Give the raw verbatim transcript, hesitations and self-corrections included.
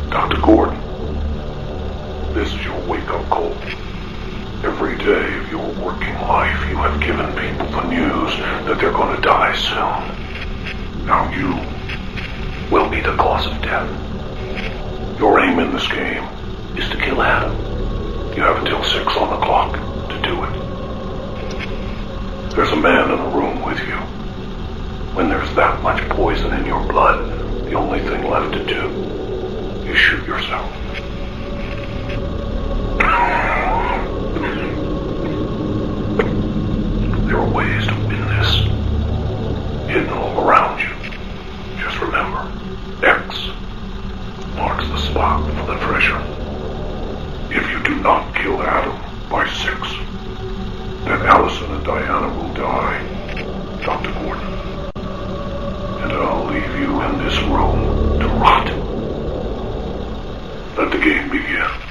Doctor Gordon, this is your wake-up call. Every day of your working life, you have given people the news that they're going to die soon. Now you will be the cause of death. Your aim in this game is to kill Adam. You have until six on the clock to do it. There's a man in the room with you. When there's that much poison in your blood, the only thing left to do is shoot yourself. There are ways to win this, hidden all around you. Just remember, X marks the spot for the treasure. If you do not kill Adam by six, then Allison and Diana will die, Doctor Gordon. And I'll leave you in this room to rot. Let the game begin.